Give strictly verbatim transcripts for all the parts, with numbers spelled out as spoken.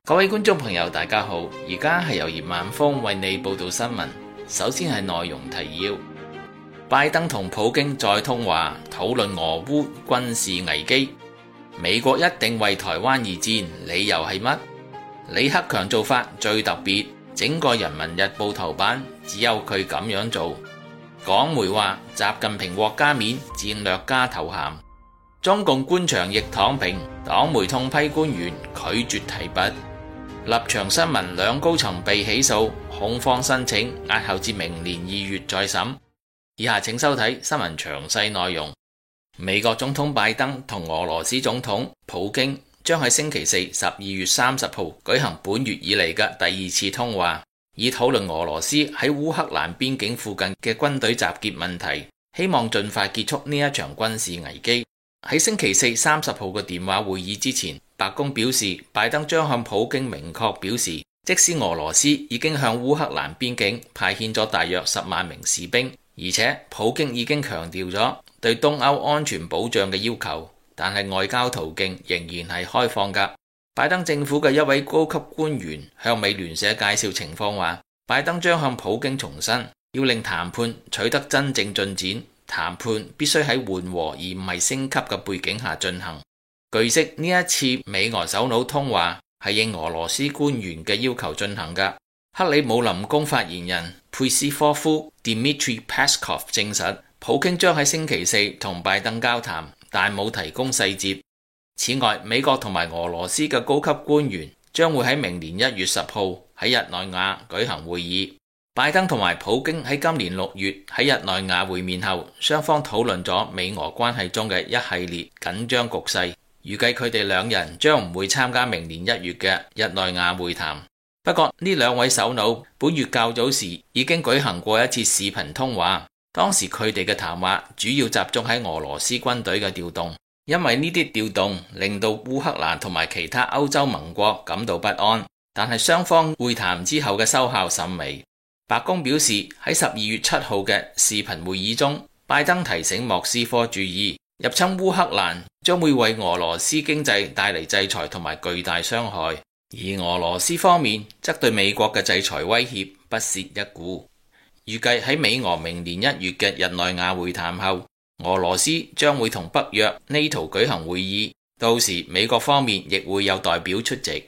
各位觀眾朋友大家好，而家係由葉晚風為你報道新聞。首先係內容提要：拜登同普京再通話，討論俄烏軍事危機。美國一定為台灣而戰，理由係乜？李克強做法最特別，整個人民日報頭版只有佢咁樣做。港媒話習近平獲加冕，戰略家頭銜。中共官場亦躺平，黨媒痛批官員拒絕提拔。立場新聞兩高層被起訴，控方申請押後至明年二月再審。以下請收睇新聞詳細內容。美國總統拜登同俄羅斯總統普京將喺星期四十二月三十號舉行本月以嚟嘅第二次通話，以討論俄羅斯喺烏克蘭邊境附近嘅軍隊集結問題，希望盡快結束呢一場軍事危機。喺星期四三十號嘅電話會議之前，白宮表示拜登將向普京明確表示，即使俄羅斯已經向烏克蘭邊境派遣咗大約十萬名士兵，而且普京已經強調咗對東歐安全保障嘅要求，但係外交途徑仍然係開放㗎。拜登政府嘅一位高級官員向美聯社介紹情況話，拜登將向普京重申，要令談判取得真正進展，談判必須喺緩和而唔係升級嘅背景下進行。據悉，呢一次美俄首腦通話係應俄羅斯官員嘅要求進行㗎。克里姆林宮發言人佩斯科夫 Dmitry Peskov 證實，普京將喺星期四同拜登交談，但冇提供細節。此外，美國同埋俄羅斯嘅高級官員將會喺明年一月十號喺日內瓦舉行會議。拜登同埋普京喺今年六月喺日內瓦會面後，雙方討論咗美俄關係中嘅一系列緊張局勢。預計佢哋兩人將唔會參加明年一月嘅日內瓦會談。不過呢兩位首腦本月較早時已經舉行過一次視頻通話，當時佢哋嘅談話主要集中喺俄羅斯軍隊嘅調動，因為呢啲調動令到烏克蘭同埋其他歐洲盟國感到不安。但係雙方會談之後嘅收效甚微。白宮表示喺十二月七號嘅視頻會議中，拜登提醒莫斯科注意，入侵烏克蘭將會為俄羅斯經濟帶嚟制裁同埋巨大傷害，而俄羅斯方面則對美國嘅制裁威脅不屑一顧。預計喺美俄明年一月嘅日內瓦會談後，俄羅斯將會同北約 NATO 舉行會議，到時美國方面亦會有代表出席。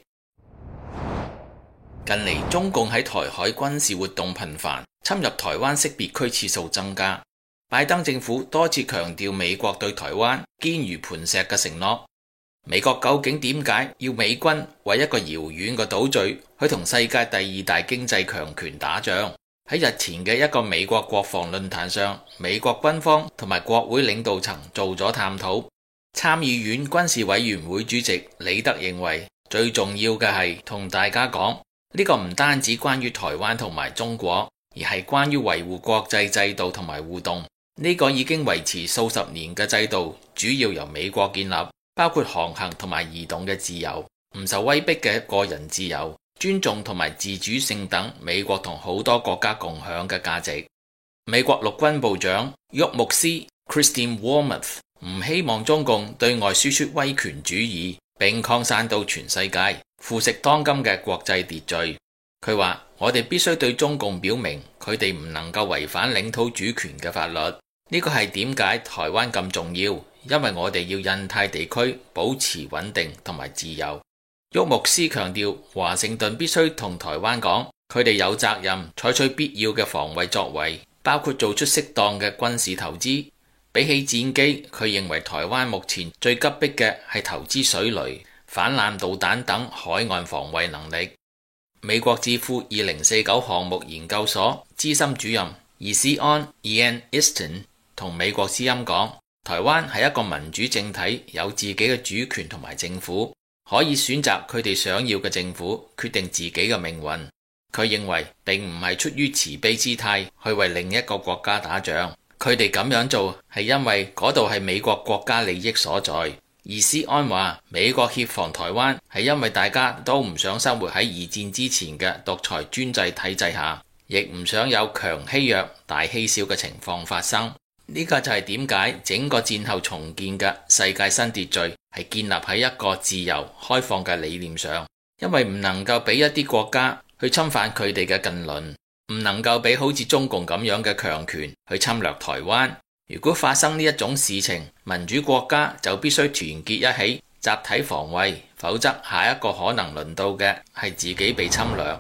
近嚟中共喺台海軍事活動頻繁，侵入台灣識別區次數增加。拜登政府多次強調美國對台灣堅如磐石嘅承諾。美國究竟點解要美軍為一個遙遠嘅島嶼去同世界第二大經濟強權打仗？喺日前嘅一個美國國防論壇上，美國軍方同埋國會領導層做咗探討。參議院軍事委員會主席李德認為，最重要嘅係同大家講，呢個唔單止關於台灣同埋中國，而係關於維護國際制度同埋互動。呢個已經維持數十年嘅制度，主要由美國建立，包括航行同埋移動嘅自由，唔受威逼嘅個人自由，尊重同埋自主性等美國同好多國家共享嘅價值。美國陸軍部長沃姆斯 Christine Wormuth 唔希望中共對外輸出威權主義，並擴散到全世界，腐蝕當今嘅國際秩序。佢話：我哋必須對中共表明，佢哋唔能夠違反領土主權嘅法律。呢個係點解台灣咁重要？因為我哋要印太地區保持穩定同埋自由。沃姆斯強調，華盛頓必須同台灣講，佢哋有責任採取必要嘅防衛作為，包括做出適當嘅軍事投資。比起戰機，佢認為台灣目前最急迫嘅係投資水雷、反艦導彈等海岸防衛能力。美國智庫二零四九項目研究所資深主任伊斯安 Ian Easton 同美國之音講，台灣係一個民主政體，有自己嘅主權同埋政府，可以選擇佢哋想要嘅政府，決定自己嘅命運。佢認為並唔係出於慈悲姿態去為另一個國家打仗，佢哋咁樣做係因為嗰度係美國國家利益所在。伊斯安話，美國協防台灣係因為大家都唔想生活喺二戰之前嘅獨裁專制體制下，亦唔想有強欺弱、大欺小嘅情況發生。呢個就係點解整個戰後重建嘅世界新秩序係建立喺一個自由開放嘅理念上。 因為唔能夠俾一啲國家去侵犯佢哋嘅近鄰，唔能夠俾好似中共咁樣嘅強權去侵略台灣。如果發生呢一種事情，民主國家就必須團結一起，集體防衛，否則下一個可能輪到嘅係自己被侵略。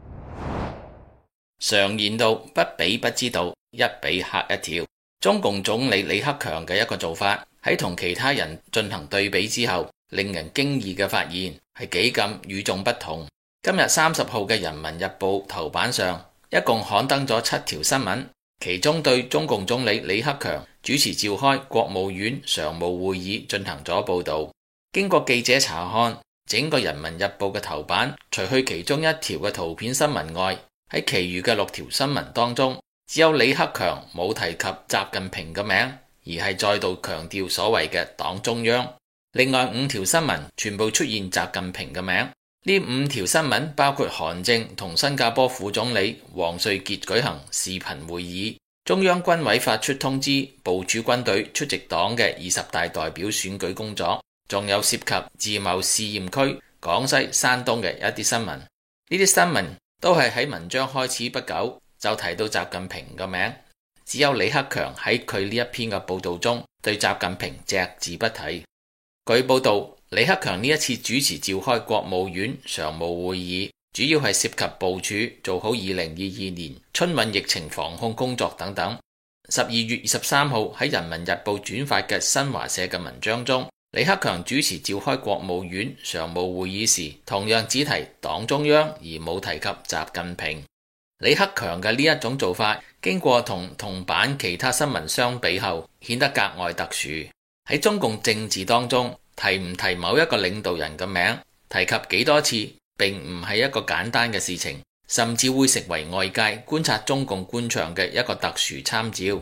常言道，不比不知道，一比嚇一跳。中共總理李克強嘅一個做法，喺同其他人進行對比之後，令人驚異嘅發現係幾咁與眾不同。今日三十號嘅《人民日報》頭版上，一共刊登咗七條新聞，其中對中共總理李克強主持召開國務院常務會議進行咗報導。經過記者查看，整個《人民日報》嘅頭版，除去其中一條嘅圖片新聞外，喺其餘嘅六條新聞當中，只有李克強冇提及習近平嘅名，而係再度強調所謂嘅黨中央。另外五條新聞全部出現習近平嘅名。呢五條新聞包括韓正同新加坡副總理王瑞傑舉行視頻會議，中央軍委發出通知部署軍隊出席黨嘅二十大代表選舉工作，仲有涉及自貿試驗區廣西、山東嘅一啲新聞。呢啲新聞都係喺文章開始不久就提到習近平嘅名，只有李克強喺佢呢一篇嘅報道中對習近平隻字不提。據報道，李克強呢一次主持召開國務院常務會議，主要係涉及部署做好二零二二年春運疫情防控工作等等。十二月二十三號喺《人民日報》轉發嘅新華社嘅文章中，李克強主持召開國務院常務會議時，同樣只提黨中央而冇提及習近平。李克強嘅呢一種做法，經過同同版其他新聞相比後，顯得格外特殊。喺中共政治當中，提唔提某一個領導人嘅名，提及幾多次，並唔係一個簡單嘅事情，甚至會成為外界觀察中共官場嘅一個特殊參照。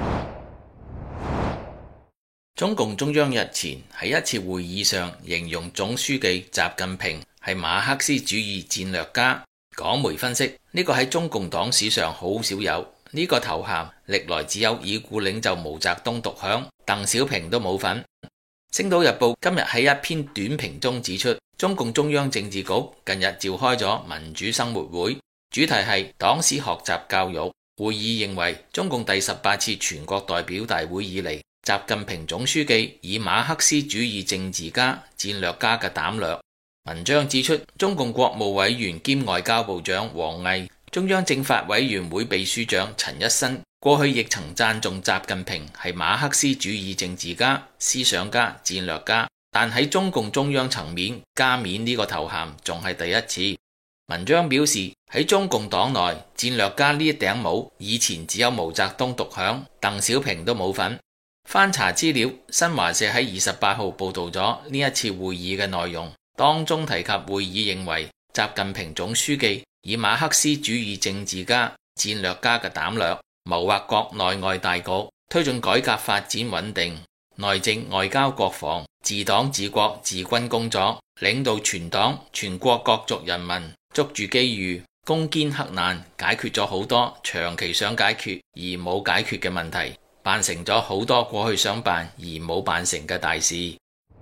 中共中央日前喺一次會議上形容總書記習近平係馬克思主義戰略家。港媒分析，呢個喺中共黨史上好少有，呢個頭銜歷來只有已故領袖毛澤東獨享，鄧小平都冇份。星島日報今日喺一篇短評中指出，中共中央政治局近日召開咗民主生活會，主題係黨史學習教育。會議認為，中共第十八次全國代表大會以嚟，習近平總書記以馬克思主義政治家、戰略家嘅膽略。文章指出，中共國務委員兼外交部長王毅、中央政法委員會秘書長陳一新過去亦曾讚頌習近平係馬克思主義政治家、思想家、戰略家，但喺中共中央層面加冕呢個頭銜仲係第一次。文章表示，喺中共黨內，戰略家呢一頂帽以前只有毛澤東獨享，鄧小平都冇份。翻查資料，新華社喺二十八號報道咗呢一次會議嘅內容。當中提及會議認為，習近平總書記以馬克思主義政治家、戰略家嘅膽略，謀劃國內外大局，推進改革發展穩定、內政外交國防、治黨治國治軍工作，領導全黨全國各族人民捉住機遇，攻堅克難，解決咗好多長期想解決而冇解決嘅問題，辦成咗好多過去想辦而冇辦成嘅大事。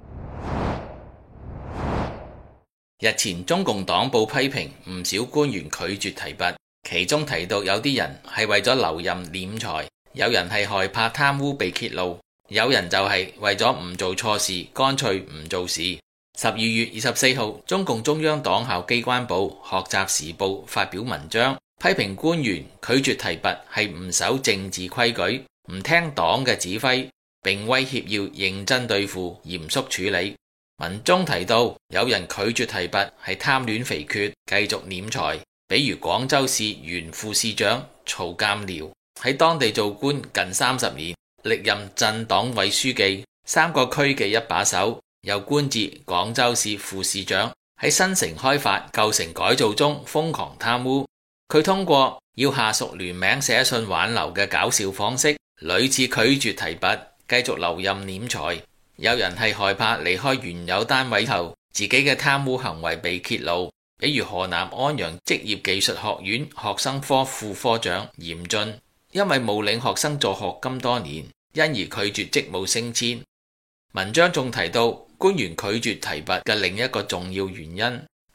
日前中共黨報批評唔少官員拒絕提拔，其中提到有啲人係為咗留任斂財，有人係害怕貪污被揭露，有人就係為咗唔做錯事，乾脆唔做事。十二月二十四號，中共中央黨校機關報《學習時報》發表文章，批評官員拒絕提拔係唔守政治規矩，唔聽黨嘅指揮，並威脅要認真對付，嚴肅處理。文中提到，有人拒絕提拔係貪戀肥缺，繼續斂財。比如廣州市原副市長曹鑑寮喺當地做官近三十年，歷任鎮黨委書記，三個區嘅一把手，又官至廣州市副市長。喺新城開發舊城改造中瘋狂貪污。佢通過要下屬聯名寫信挽留嘅搞笑方式，屢次拒絕提拔，繼續留任斂財。有人係害怕離開原有單位後，自己嘅貪污行為被揭露，比如河南安陽職業技術學院學生科副科長嚴俊，因為冇領學生助學金多年，因而拒絕職務升遷。文章仲提到，官員拒絕提拔嘅另一個重要原因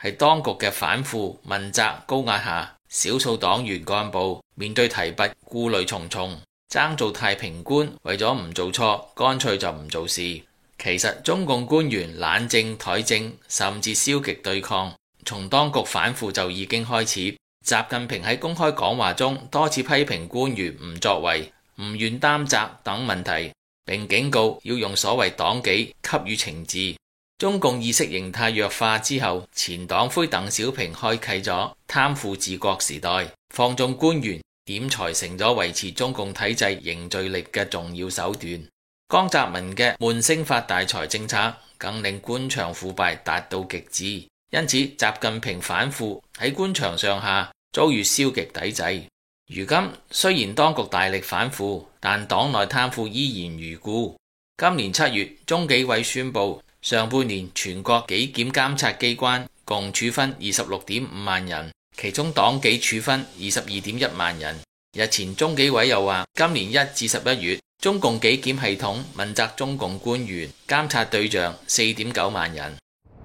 係當局嘅反腐問責高壓下，少數黨員幹部面對提拔顧慮重重，爭做太平官，為咗唔做錯，乾脆就唔做事。其實中共官員懶政怠政，甚至消極對抗，從當局反腐就已經開始。習近平喺公開講話中多次批評官員唔作為、唔願擔責等問題，並警告要用所謂黨紀給予懲治。中共意識形態弱化之後，前黨魁鄧小平開啟咗貪腐治國時代，放縱官員點財成咗維持中共體制凝聚力嘅重要手段。江澤民嘅悶聲發大財政策更令官場腐敗達到極致，因此習近平反腐喺官場上下遭遇消極抵制。如今雖然當局大力反腐，但黨內貪腐依然如故。今年七月，中紀委宣布上半年全國紀檢監察機關共處分二十六點五萬人，其中黨紀處分二十二點一萬人。日前中紀委又話，今年一至十一月，中共紀檢系統問責中共官員監察對象四點九萬人。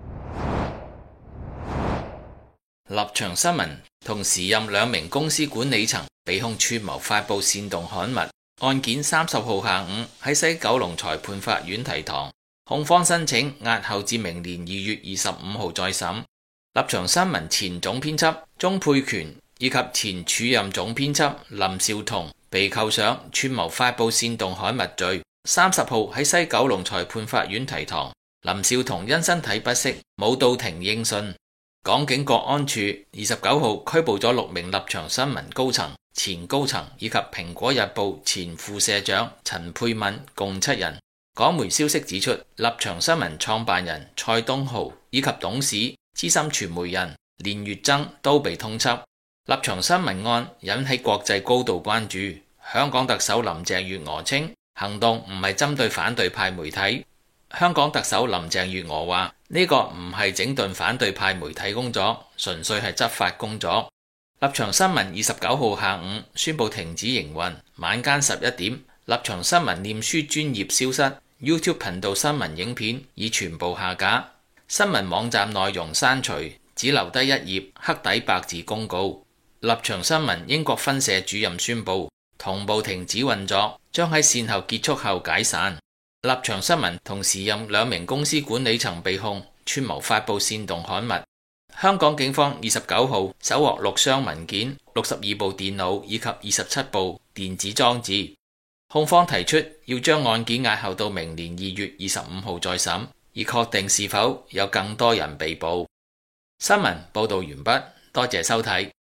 立場新聞同時任兩名公司管理層被控串謀發布煽動刊物，案件三十號下午喺西九龍裁判法院提堂，控方申請押後至明年二月二十五號再審。立場新聞前總編輯鍾沛權以及前署任總編輯林紹桐被扣上串謀發布煽動刊物罪，三十號喺西九龍裁判法院提堂。林紹桐因身體不適冇到庭應訊。港警國安處二十九號拘捕咗六名立場新聞高層、前高層以及蘋果日報前副社長陳沛敏共七人。港媒消息指出，立場新聞創辦人蔡東豪以及董事、資深傳媒人練乙錚都被通緝。立場新聞案引起國際高度關注。香港特首林鄭月娥稱行動唔係針對反對派媒體。香港特首林鄭月娥話呢個唔係整頓反對派媒體工作，純粹係執法工作。立場新聞二十九號下午宣布停止營運，晚間十一點，立場新聞臉書專頁消失， YouTube 頻道新聞影片已全部下架，新聞網站內容刪除，只留低一頁黑底白字公告。立場新聞英國分社主任宣布同步停止運作，將喺善後結束後解散。立場新聞同時任兩名公司管理層被控串謀發布煽動刊物。香港警方二十九號搜獲六箱文件、六十二部電腦以及二十七部電子裝置。控方提出要將案件押後到明年二月二十五號再審，以確定是否有更多人被捕。新聞報道完畢，多謝收睇。